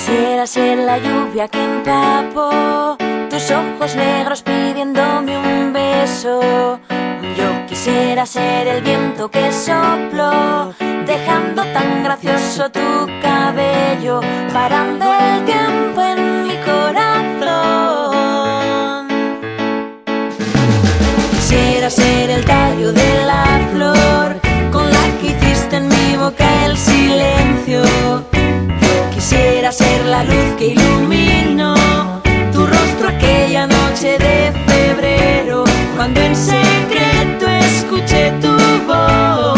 Quisiera ser la lluvia que empapó tus ojos negros pidiéndome un beso. Yo quisiera ser el viento que sopló, dejando tan gracioso tu cabello, parando el tiempo en mi corazón. Quisiera ser el tallo de la flor con la que hiciste en mi boca el silencio. Quisiera ser la luz que iluminó tu rostro aquella noche de febrero, cuando en secreto escuché tu voz.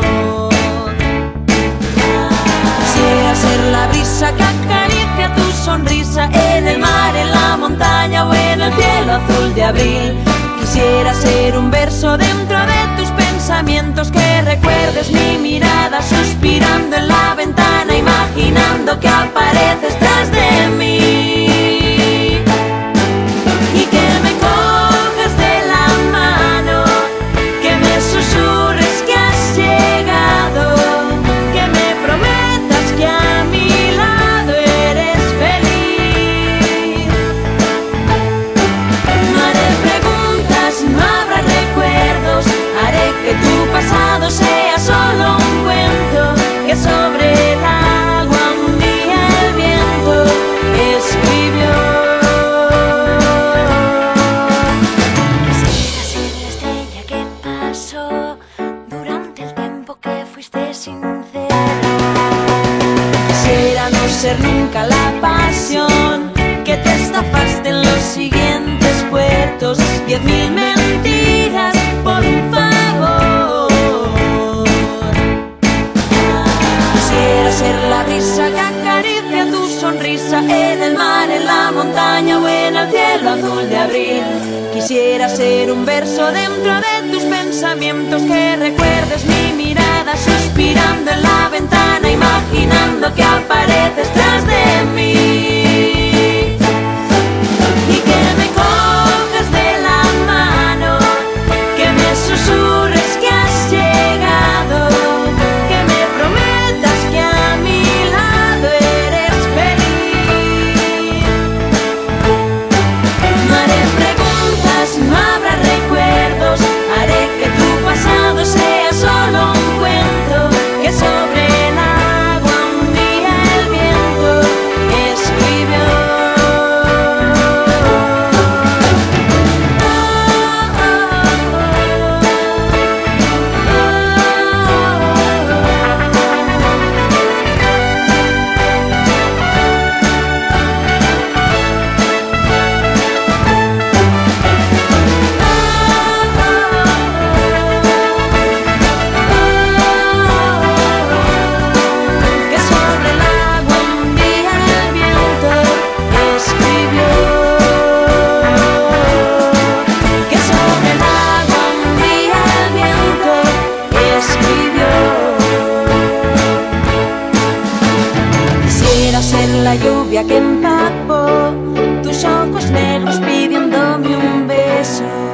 Quisiera ser la brisa que acaricia tu sonrisa en el mar, en la montaña o en el cielo azul de abril. Quisiera ser un verso dentro de tus pensamientos, que recuerdes mi mirada suspirando en la ventana, imaginando que apareces tras de mí. Y que me cojas de la mano, que me susurres que has llegado, que me prometas que a mi lado eres feliz. No haré preguntas, no habrá recuerdos, haré que tu pasado sea solo un cuento, que sobre el agua un día el viento escribió. Quisiera ser la estrella que pasó durante el tiempo que fuiste sincero. Quisiera no ser nunca la pasión que te estafaste en los siguientes puertos. 10.000 mentiras por un favor. Quisiera ser la brisa que acaricia tu sonrisa en el mar, en la montaña o en el cielo azul de abril. Quisiera ser un verso dentro de tus pensamientos, que recuerdes mi mirada suspirando en la ventana, imaginando que apareces tras de mí. Y que me cojas de la mano, que me susurres que has llegado, que me prometas que a mi lado eres feliz. No haré preguntas, no habrá recuerdos, haré que tu pasado sea solo un cuento, que sobre el agua un día el viento escribió. Que sobre el agua un día el viento escribió. Que sobre el agua un día el viento escribió. Quisiera ser la lluvia que empapó tus ojos negros pidiéndome un beso.